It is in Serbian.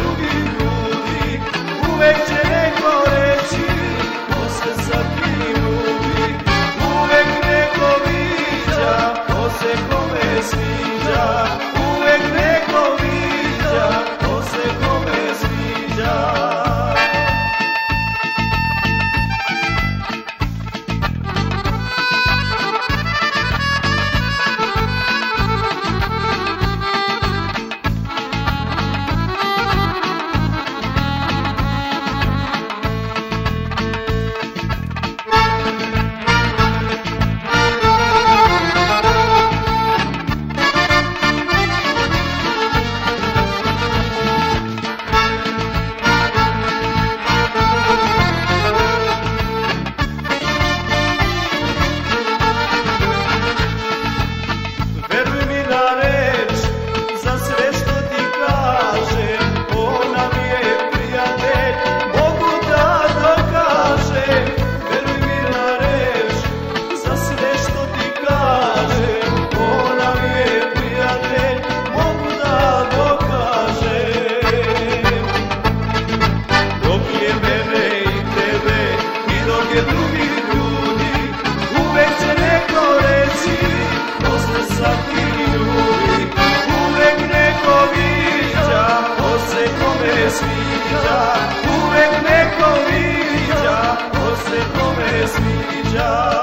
drugi ljudi. Uvek će neko reći ko se sa kim ljubi. Uvek neko viđa ko se kome sviđa. Uvek neko viđa ko se kome sviđa. Drugi ljudi, uvek će neko reći ko se sa kim ljubi. Uvek neko viđa ko se kome sviđa. Uvek neko viđa ko se kome sviđa.